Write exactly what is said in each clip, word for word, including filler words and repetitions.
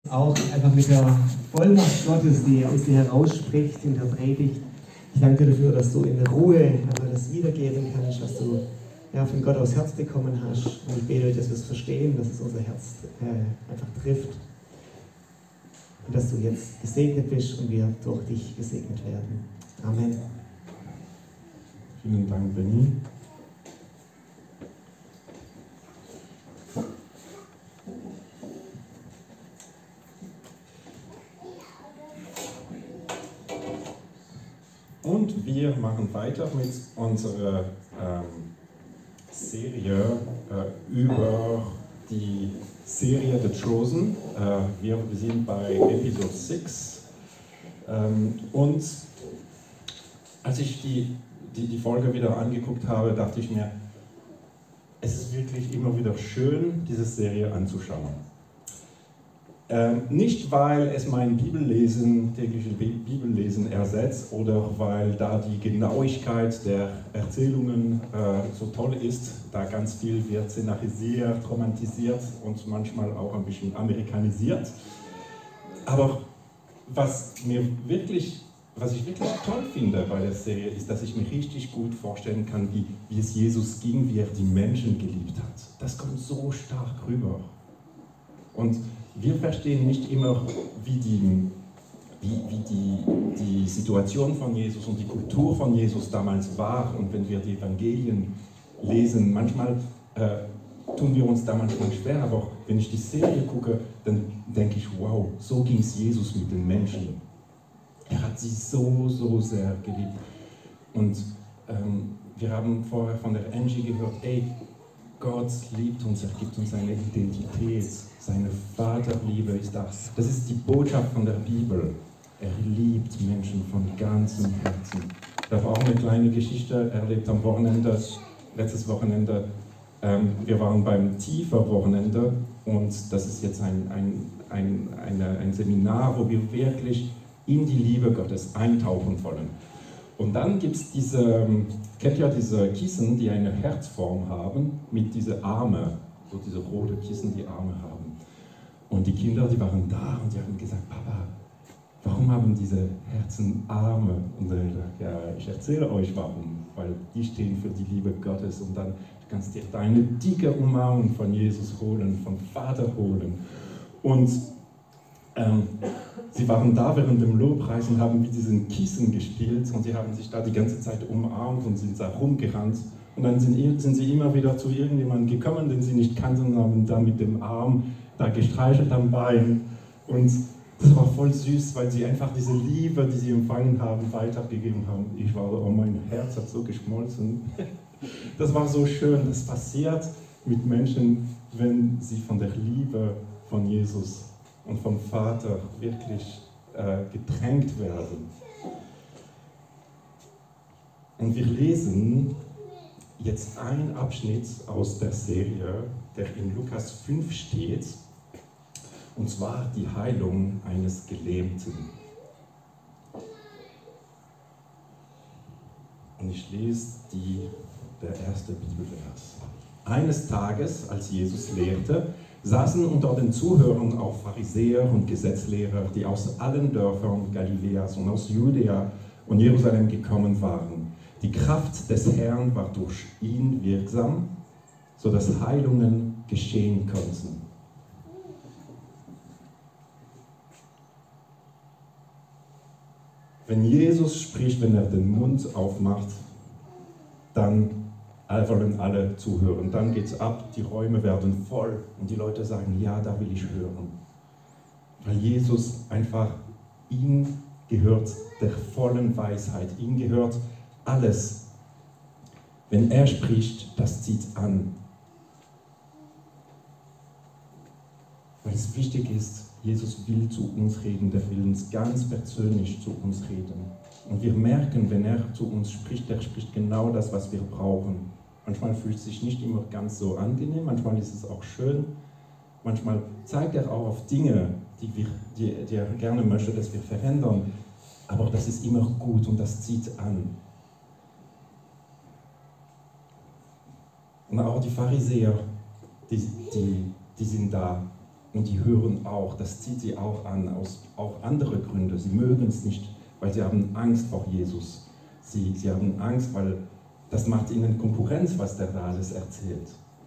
auch einfach mit der Vollmacht Gottes, die aus dir herausspricht in der Predigt. Ich danke dir dafür, dass du in Ruhe einfach das wiedergeben kannst, was du ja, von Gott aufs Herz bekommen hast. Und ich bete, dass wir es verstehen, dass es unser Herz äh, einfach trifft. Und dass du jetzt gesegnet bist und wir durch dich gesegnet werden. Amen. Vielen Dank, Benny. Und wir machen weiter mit unserer ähm, Serie äh, über die Serie The Chosen. Äh, wir sind bei Episode sechs. Ähm, und als ich die, die, die Folge wieder angeguckt habe, dachte ich mir, es ist wirklich immer wieder schön, diese Serie anzuschauen. Ähm, nicht, weil es mein Bibellesen, tägliche Bibellesen ersetzt oder weil da die Genauigkeit der Erzählungen äh, so toll ist, da ganz viel wird szenarisiert, romantisiert und manchmal auch ein bisschen amerikanisiert. Aber was, mir wirklich, was ich wirklich toll finde bei der Serie, ist, dass ich mir richtig gut vorstellen kann, wie, wie es Jesus ging, wie er die Menschen geliebt hat. Das kommt so stark rüber. Und wir verstehen nicht immer, wie, die, wie, wie die, die Situation von Jesus und die Kultur von Jesus damals war. Und wenn wir die Evangelien lesen, manchmal äh, tun wir uns da manchmal schwer, aber wenn ich die Serie gucke, dann denke ich, wow, so ging es Jesus mit den Menschen. Er hat sie so, so sehr geliebt. Und ähm, wir haben vorher von der Angie gehört, ey, Gott liebt uns, er gibt uns eine Identität, seine Vaterliebe ist da. Das ist die Botschaft von der Bibel. Er liebt Menschen von ganzem Herzen. Ich habe auch eine kleine Geschichte erlebt am Wochenende, letztes Wochenende. Ähm, wir waren beim Tiefer-Wochenende und das ist jetzt ein, ein, ein, eine, ein Seminar, wo wir wirklich in die Liebe Gottes eintauchen wollen. Und dann gibt es diese, kennt ihr diese Kissen, die eine Herzform haben, mit diesen Armen, so diese rote Kissen, die Arme haben. Und die Kinder, die waren da und die haben gesagt, Papa, warum haben diese Herzen Arme? Und dann habe ich gesagt, ja, ich erzähle euch warum, weil die stehen für die Liebe Gottes und dann kannst du dir eine dicke Umarmung von Jesus holen, vom Vater holen. Und ähm, sie waren da während dem Lobpreis und haben mit diesen Kissen gespielt und sie haben sich da die ganze Zeit umarmt und sind da rumgerannt. Und dann sind, sind sie immer wieder zu irgendjemandem gekommen, den sie nicht kannten, und haben da mit dem Arm da gestreichelt am Bein. Und das war voll süß, weil sie einfach diese Liebe, die sie empfangen haben, weitergegeben haben. Ich war so, oh, mein Herz hat so geschmolzen. Das war so schön, das passiert mit Menschen, wenn sie von der Liebe von Jesus und vom Vater wirklich äh, getränkt werden. Und wir lesen jetzt einen Abschnitt aus der Serie, der in Lukas fünf steht, und zwar die Heilung eines Gelähmten. Und ich lese die, der erste Bibelvers. Eines Tages, als Jesus lehrte, saßen unter den Zuhörern auch Pharisäer und Gesetzlehrer, die aus allen Dörfern Galiläas und aus Judäa und Jerusalem gekommen waren. Die Kraft des Herrn war durch ihn wirksam, sodass Heilungen geschehen konnten. Wenn Jesus spricht, wenn er den Mund aufmacht, dann wollen alle zuhören. Dann geht es ab, die Räume werden voll und die Leute sagen, ja, da will ich hören. Weil Jesus einfach, ihm gehört der vollen Weisheit, ihm gehört alles. Wenn er spricht, das zieht an. Weil es wichtig ist, Jesus will zu uns reden, der will uns ganz persönlich zu uns reden. Und wir merken, wenn er zu uns spricht, er spricht genau das, was wir brauchen. Manchmal fühlt es sich nicht immer ganz so angenehm, manchmal ist es auch schön. Manchmal zeigt er auch auf Dinge, die, wir, die, die er gerne möchte, dass wir verändern. Aber das ist immer gut und das zieht an. Und auch die Pharisäer, die, die, die sind da. Und die hören auch, das zieht sie auch an, aus auch andere Gründe. Sie mögen es nicht, weil sie haben Angst vor Jesus. Sie, sie haben Angst, weil das macht ihnen Konkurrenz, was der da alles erzählt.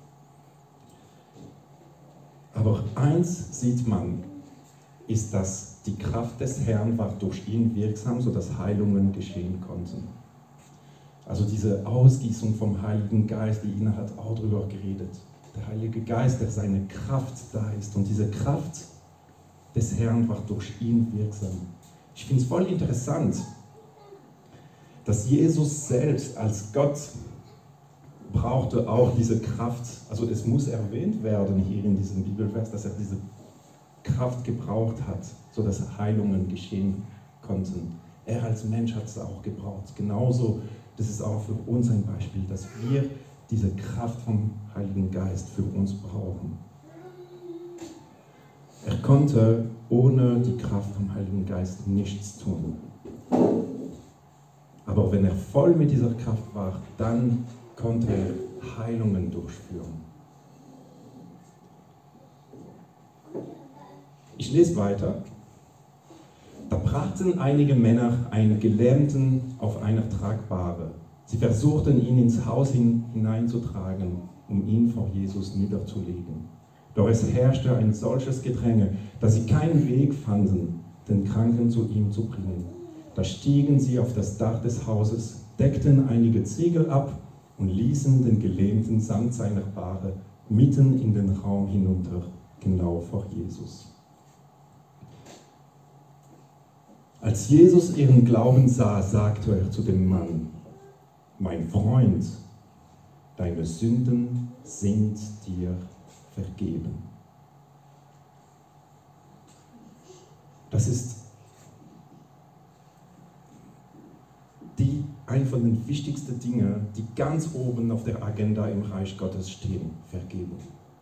Aber eins sieht man, ist, dass die Kraft des Herrn war durch ihn wirksam, sodass Heilungen geschehen konnten. Also diese Ausgießung vom Heiligen Geist, die Ina hat auch darüber geredet. Der Heilige Geist, der seine Kraft da ist. Und diese Kraft des Herrn war durch ihn wirksam. Ich finde es voll interessant, dass Jesus selbst als Gott brauchte auch diese Kraft. Also es muss erwähnt werden hier in diesem Bibelvers, dass er diese Kraft gebraucht hat, sodass Heilungen geschehen konnten. Er als Mensch hat es auch gebraucht. Genauso, das ist auch für uns ein Beispiel, dass wir diese Kraft vom Heiligen Geist für uns brauchen. Er konnte ohne die Kraft vom Heiligen Geist nichts tun. Aber wenn er voll mit dieser Kraft war, dann konnte er Heilungen durchführen. Ich lese weiter. Da brachten einige Männer einen Gelähmten auf einer Tragbahre. Sie versuchten, ihn ins Haus hin, hineinzutragen, um ihn vor Jesus niederzulegen. Doch es herrschte ein solches Gedränge, dass sie keinen Weg fanden, den Kranken zu ihm zu bringen. Da stiegen sie auf das Dach des Hauses, deckten einige Ziegel ab und ließen den Gelähmten samt seiner Bahre mitten in den Raum hinunter, genau vor Jesus. Als Jesus ihren Glauben sah, sagte er zu dem Mann: Mein Freund, deine Sünden sind dir vergeben. Das ist die, eine von den wichtigsten Dingen, die ganz oben auf der Agenda im Reich Gottes stehen: Vergebung.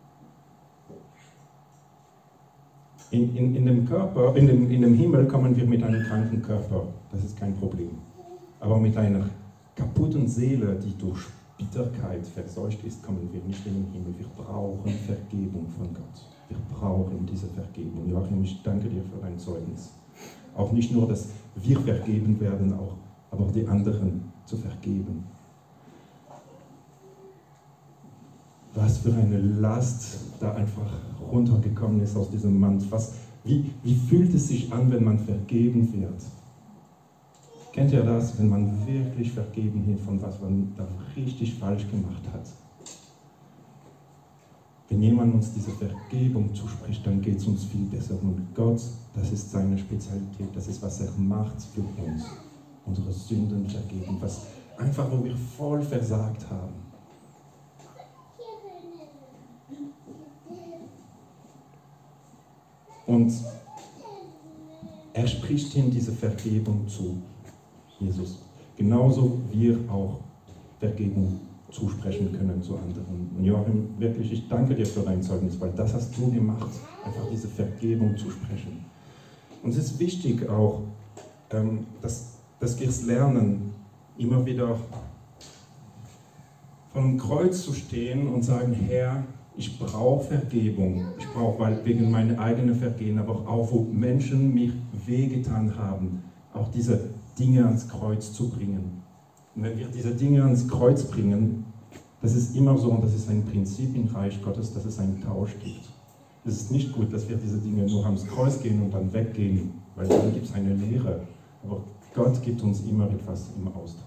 In, in, in dem Körper, in dem, in dem Himmel kommen wir mit einem kranken Körper, das ist kein Problem. Aber mit einer kaputten Seele, die durch Bitterkeit verseucht ist, kommen wir nicht in den Himmel. Wir brauchen Vergebung von Gott. Wir brauchen diese Vergebung. Joachim, ich danke dir für dein Zeugnis. Auch nicht nur, dass wir vergeben werden, auch, aber auch die anderen zu vergeben. Was für eine Last da einfach runtergekommen ist aus diesem Mann. Was, wie, wie fühlt es sich an, wenn man vergeben wird? Kennt ihr das, wenn man wirklich vergeben wird von was man da richtig falsch gemacht hat? Wenn jemand uns diese Vergebung zuspricht, dann geht es uns viel besser. Und Gott, das ist seine Spezialität, das ist, was er macht für uns. Unsere Sünden vergeben, was einfach, wo wir voll versagt haben. Und er spricht ihm diese Vergebung zu, Jesus. Genauso wir auch Vergebung zusprechen können zu anderen. Und Joachim, wirklich, ich danke dir für dein Zeugnis, weil das hast du gemacht, einfach diese Vergebung zu sprechen. Und es ist wichtig auch, dass, dass wir es lernen, immer wieder vor dem Kreuz zu stehen und sagen: Herr, ich brauche Vergebung. Ich brauche, weil wegen meiner eigenen Vergehen, aber auch, wo Menschen mir wehgetan haben, auch diese Dinge ans Kreuz zu bringen. Und wenn wir diese Dinge ans Kreuz bringen, das ist immer so, und das ist ein Prinzip im Reich Gottes, dass es einen Tausch gibt. Es ist nicht gut, dass wir diese Dinge nur ans Kreuz gehen und dann weggehen, weil dann gibt es eine Lehre. Aber Gott gibt uns immer etwas im Austausch.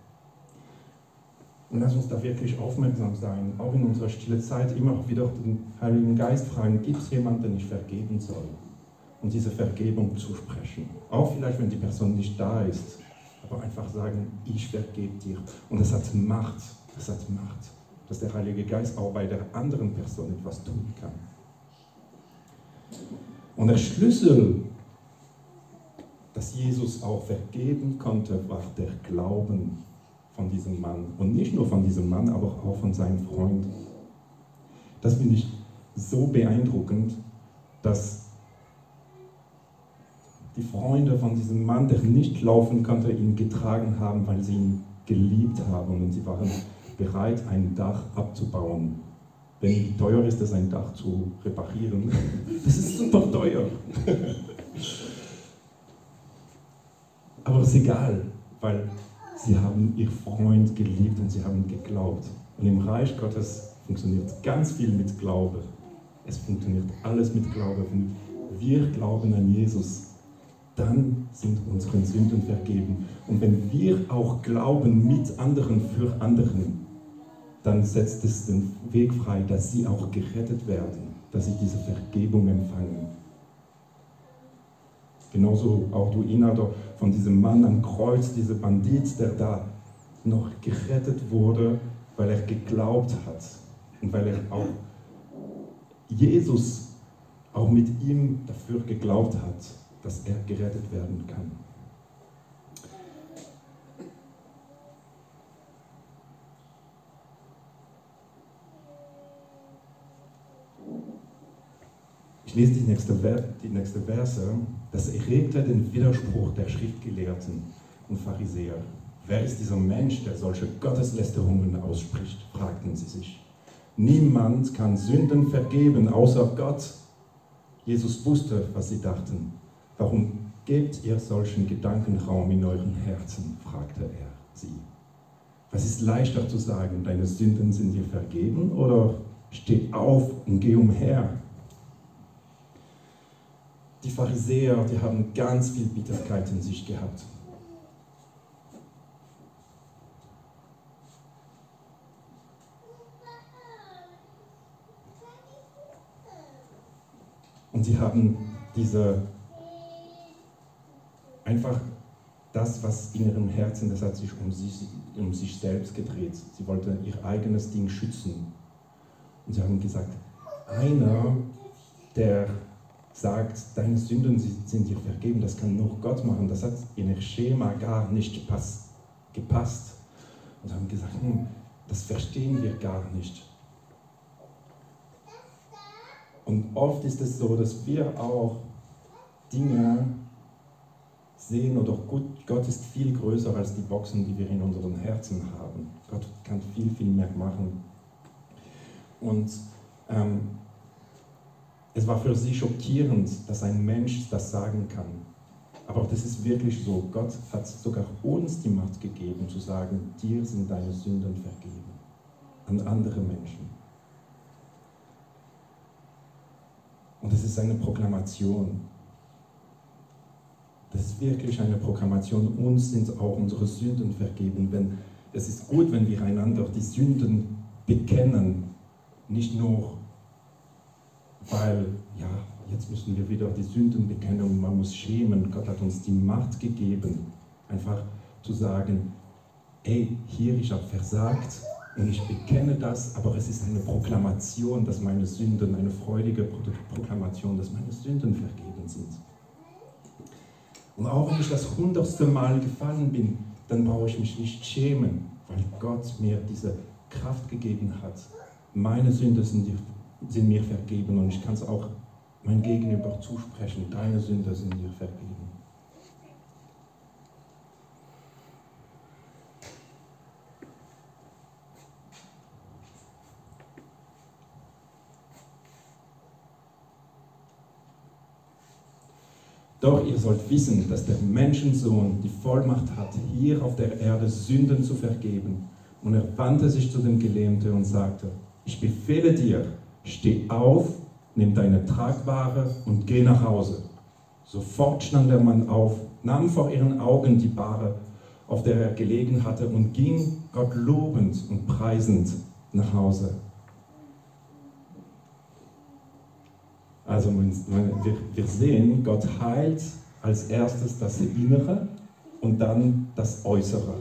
Und lass uns da wirklich aufmerksam sein, auch in unserer stille Zeit immer wieder den Heiligen Geist fragen: Gibt es jemanden, den ich vergeben soll? Und diese Vergebung zusprechen. Auch vielleicht, wenn die Person nicht da ist, aber einfach sagen: Ich vergebe dir. Und das hat Macht, das hat Macht, dass der Heilige Geist auch bei der anderen Person etwas tun kann. Und der Schlüssel, dass Jesus auch vergeben konnte, war der Glauben von diesem Mann. Und nicht nur von diesem Mann, aber auch von seinem Freund. Das finde ich so beeindruckend, dass die Freunde von diesem Mann, der nicht laufen konnte, ihn getragen haben, weil sie ihn geliebt haben. Und sie waren bereit, ein Dach abzubauen, Denn wie teuer ist es, ein Dach zu reparieren? Das ist super teuer. Aber es ist egal, weil sie haben ihren Freund geliebt und sie haben geglaubt. Und im Reich Gottes funktioniert ganz viel mit Glaube. Es funktioniert alles mit Glaube. Wenn wir glauben an Jesus, dann sind unsere Sünden vergeben. Und wenn wir auch glauben mit anderen für anderen, dann setzt es den Weg frei, dass sie auch gerettet werden, dass sie diese Vergebung empfangen. Genauso auch du Inhaber von diesem Mann am Kreuz, dieser Bandit, der da noch gerettet wurde, weil er geglaubt hat und weil er auch Jesus auch mit ihm dafür geglaubt hat, dass er gerettet werden kann. Ich lese die nächste, die nächste Verse. Das erregte den Widerspruch der Schriftgelehrten und Pharisäer. Wer ist dieser Mensch, der solche Gotteslästerungen ausspricht, fragten sie sich. Niemand kann Sünden vergeben, außer Gott. Jesus wusste, was sie dachten. Warum gebt ihr solchen Gedankenraum in euren Herzen, fragte er sie. Was ist leichter zu sagen, deine Sünden sind dir vergeben, oder steh auf und geh umher? Die Pharisäer, die haben ganz viel Bitterkeit in sich gehabt. Und sie haben diese, einfach das, was in ihrem Herzen, das hat sich um sich, um sich selbst gedreht. Sie wollten ihr eigenes Ding schützen. Und sie haben gesagt, einer, der sagt, deine Sünden sind dir vergeben, das kann nur Gott machen. Das hat in ihr Schema gar nicht pass, gepasst. Und sie haben gesagt, hm, das verstehen wir gar nicht. Und oft ist es so, dass wir auch Dinge sehen, oder Gott ist viel größer als die Boxen, die wir in unseren Herzen haben. Gott kann viel, viel mehr machen. Und ähm, es war für sie schockierend, dass ein Mensch das sagen kann. Aber das ist wirklich so. Gott hat sogar uns die Macht gegeben, zu sagen, dir sind deine Sünden vergeben. An andere Menschen. Und es ist eine Proklamation. Das ist wirklich eine Proklamation. Uns sind auch unsere Sünden vergeben. Wenn, es ist gut, wenn wir einander die Sünden bekennen. Nicht nur, weil, ja, jetzt müssen wir wieder die Sünden bekennen und man muss schämen. Gott hat uns die Macht gegeben, einfach zu sagen, ey, hier, ich habe versagt und ich bekenne das, aber es ist eine Proklamation, dass meine Sünden, eine freudige Proklamation, dass meine Sünden vergeben sind. Und auch wenn ich das hundertste Mal gefallen bin, dann brauche ich mich nicht schämen, weil Gott mir diese Kraft gegeben hat. Meine Sünden sind, sind mir vergeben und ich kann es auch mein Gegenüber zusprechen. Deine Sünden sind dir vergeben. Doch ihr sollt wissen, dass der Menschensohn die Vollmacht hat, hier auf der Erde Sünden zu vergeben. Und er wandte sich zu dem Gelähmten und sagte, ich befehle dir, steh auf, nimm deine Tragware und geh nach Hause. Sofort stand der Mann auf, nahm vor ihren Augen die Bahre, auf der er gelegen hatte, und ging Gott lobend und preisend nach Hause. Also wir, wir sehen, Gott heilt als erstes das Innere und dann das Äußere.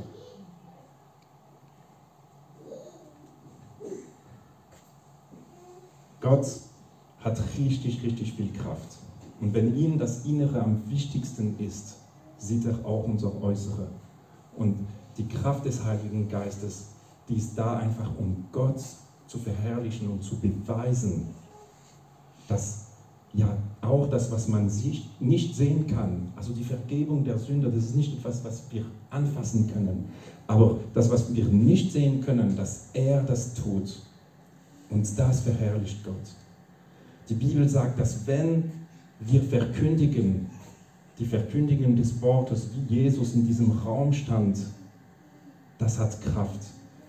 Gott hat richtig, richtig viel Kraft. Und wenn ihm das Innere am wichtigsten ist, sieht er auch unser Äußere. Und die Kraft des Heiligen Geistes, die ist da einfach, um Gott zu verherrlichen und zu beweisen, dass ja auch das, was man nicht sehen kann, also die Vergebung der Sünde, das ist nicht etwas, was wir anfassen können, aber das, was wir nicht sehen können, dass er das tut, Und das verherrlicht Gott. Die Bibel sagt, dass wenn wir verkündigen, die Verkündigung des Wortes, wie Jesus in diesem Raum stand, das hat Kraft.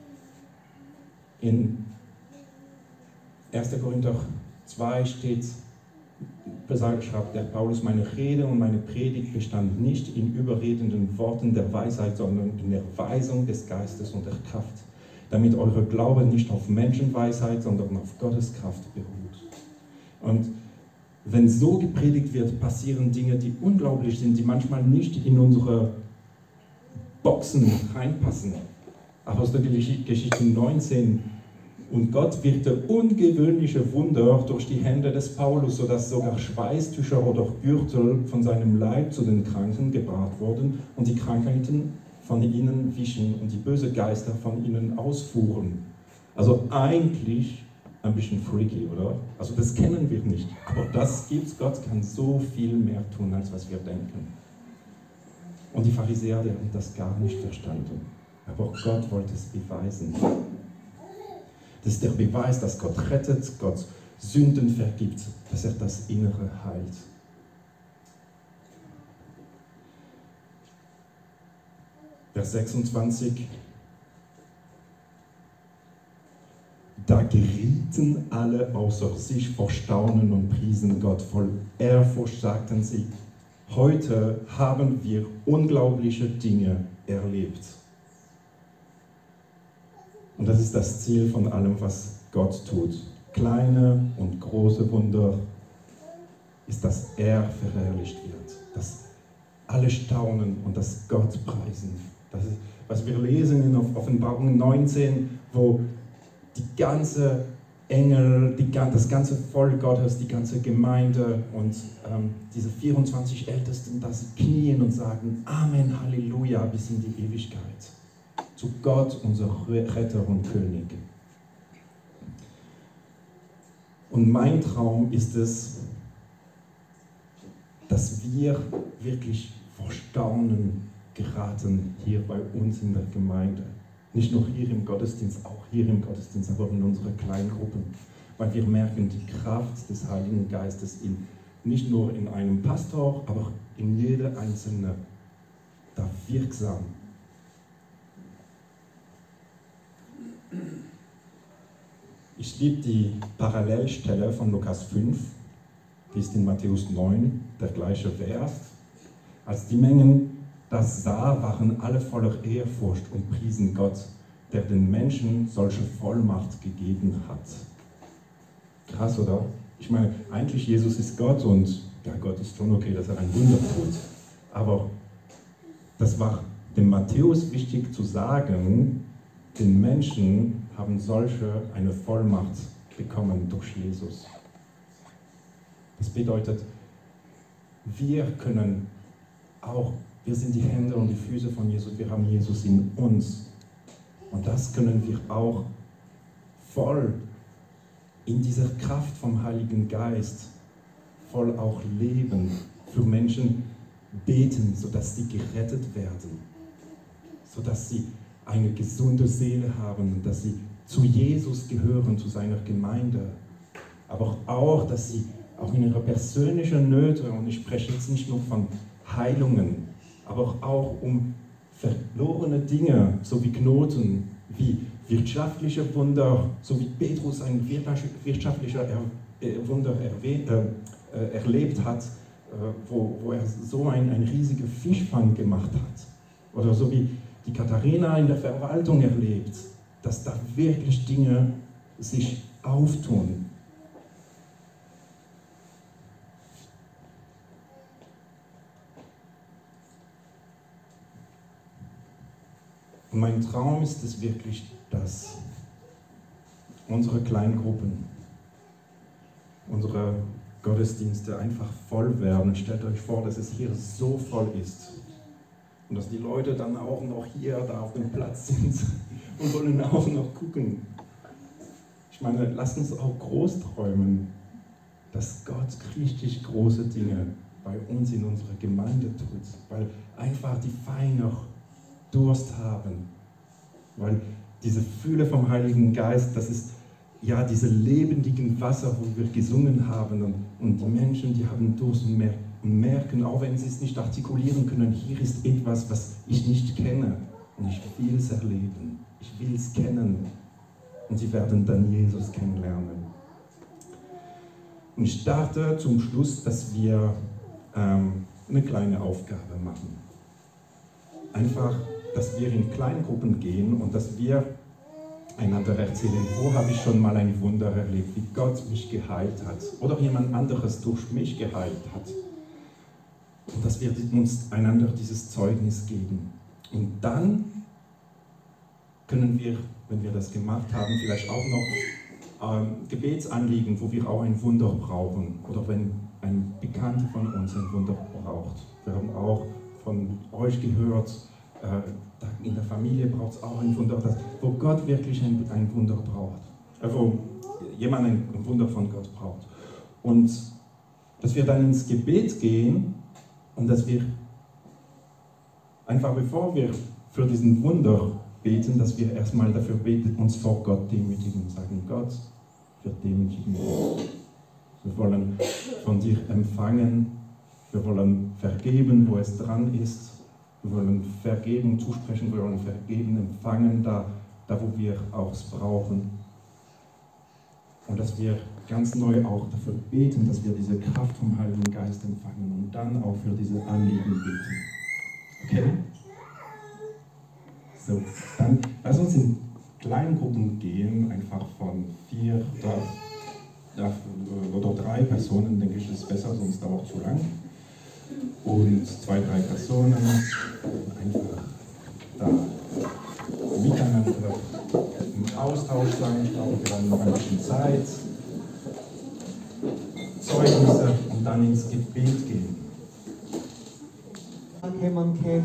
In erster Korinther zwei steht, schreibt der Paulus, meine Rede und meine Predigt bestand nicht in überredenden Worten der Weisheit, sondern in der Weisung des Geistes und der Kraft, damit eure Glaube nicht auf Menschenweisheit, sondern auf Gottes Kraft beruht. Und wenn so gepredigt wird, passieren Dinge, die unglaublich sind, die manchmal nicht in unsere Boxen reinpassen. Apostelgeschichte neunzehn. Und Gott wirkte ungewöhnliche Wunder durch die Hände des Paulus, sodass sogar Schweißtücher oder Gürtel von seinem Leib zu den Kranken gebracht wurden und die Krankheiten von ihnen wichen und die bösen Geister von ihnen ausfuhren. Also eigentlich ein bisschen freaky, oder? Also das kennen wir nicht, aber das gibt's. Gott kann so viel mehr tun, als was wir denken. Und die Pharisäer, die haben das gar nicht verstanden. Aber Gott wollte es beweisen. Das ist der Beweis, dass Gott rettet, Gott Sünden vergibt, dass er das Innere heilt. Vers sechsundzwanzig. Da gerieten alle außer sich vor Staunen und priesen Gott. Voll Ehrfurcht sagten sie, heute haben wir unglaubliche Dinge erlebt. Und das ist das Ziel von allem, was Gott tut. Kleine und große Wunder ist, dass er verherrlicht wird. Dass alle staunen und dass Gott preisen. Das ist, was wir lesen in Offenbarung neunzehn, wo die ganze Engel, die, das ganze Volk Gottes, die ganze Gemeinde und ähm, diese vierundzwanzig Ältesten, dass sie knien und sagen, Amen, Halleluja, bis in die Ewigkeit. Zu Gott, unser Retter und König. Und mein Traum ist es, dass wir wirklich vor Staunen geraten hier bei uns in der Gemeinde. Nicht nur hier im Gottesdienst, auch hier im Gottesdienst, aber in unseren Kleingruppen. Weil wir merken die Kraft des Heiligen Geistes in, nicht nur in einem Pastor, aber in jeder Einzelne da wirksam. Ich liebe die Parallelstelle von Lukas fünf, die ist in Matthäus neun, der gleiche Vers. Als die Mengen das sah, waren alle voller Ehrfurcht und priesen Gott, der den Menschen solche Vollmacht gegeben hat. Krass, oder? Ich meine, eigentlich Jesus ist Gott und ja, Gott ist schon okay, dass er ein Wunder tut. Aber das war dem Matthäus wichtig zu sagen, den Menschen haben solche eine Vollmacht bekommen durch Jesus. Das bedeutet, wir können auch, wir sind die Hände und die Füße von Jesus, wir haben Jesus in uns. Und das können wir auch voll in dieser Kraft vom Heiligen Geist voll auch leben, für Menschen beten, sodass sie gerettet werden, sodass sie eine gesunde Seele haben, dass sie zu Jesus gehören, zu seiner Gemeinde, aber auch, dass sie auch in ihrer persönlichen Nöte, und ich spreche jetzt nicht nur von Heilungen, aber auch um verlorene Dinge, so wie Knoten, wie wirtschaftliche Wunder, so wie Petrus ein wirtschaftlicher Wunder erlebt hat, wo, wo er so einen, einen riesigen Fischfang gemacht hat. Oder so wie die Katharina in der Verwaltung erlebt, dass da wirklich Dinge sich auftun. Und mein Traum ist es wirklich, dass unsere Kleingruppen, unsere Gottesdienste einfach voll werden. Stellt euch vor, dass es hier so voll ist. Und dass die Leute dann auch noch hier da auf dem Platz sind und wollen auch noch gucken. Ich meine, lasst uns auch groß träumen, dass Gott richtig große Dinge bei uns in unserer Gemeinde tut. Weil einfach die Feiner Durst haben. Weil diese Fülle vom Heiligen Geist, das ist, ja, diese lebendigen Wasser, wo wir gesungen haben und, und die Menschen, die haben Durst und, mer und merken, auch wenn sie es nicht artikulieren können, hier ist etwas, was ich nicht kenne und ich will es erleben, ich will es kennen und sie werden dann Jesus kennenlernen. Und ich dachte zum Schluss, dass wir ähm, eine kleine Aufgabe machen. Einfach, dass wir in Kleingruppen gehen und dass wir einander erzählen, wo habe ich schon mal ein Wunder erlebt, wie Gott mich geheilt hat oder jemand anderes durch mich geheilt hat. Und dass wir uns einander dieses Zeugnis geben. Und dann können wir, wenn wir das gemacht haben, vielleicht auch noch ähm, Gebetsanliegen, wo wir auch ein Wunder brauchen oder wenn ein Bekannter von uns ein Wunder braucht. Wir haben auch von euch gehört, äh, in der Familie braucht es auch ein Wunder, dass, wo Gott wirklich ein, ein Wunder braucht. Äh, wo jemand ein, ein Wunder von Gott braucht. Und dass wir dann ins Gebet gehen und dass wir einfach bevor wir für diesen Wunder beten, dass wir erstmal dafür beten, uns vor Gott demütigen und sagen, Gott, wir demütigen uns. Wir wollen von dir empfangen, wir wollen vergeben, wo es dran ist, wir wollen Vergebung zusprechen, wir wollen Vergeben empfangen, da, da wo wir auch es brauchen. Und dass wir ganz neu auch dafür beten, dass wir diese Kraft vom Heiligen Geist empfangen und dann auch für diese Anliegen beten. Okay? So, dann lass uns in kleinen Gruppen gehen, einfach von vier oder, oder drei Personen, denke ich, ist besser, sonst dauert es zu lang. Und zwei, drei Personen einfach da miteinander im Austausch sein. Ich glaube, wir haben noch ein bisschen Zeit. Zeugnisse und dann ins Gebet gehen. Okay, man kennt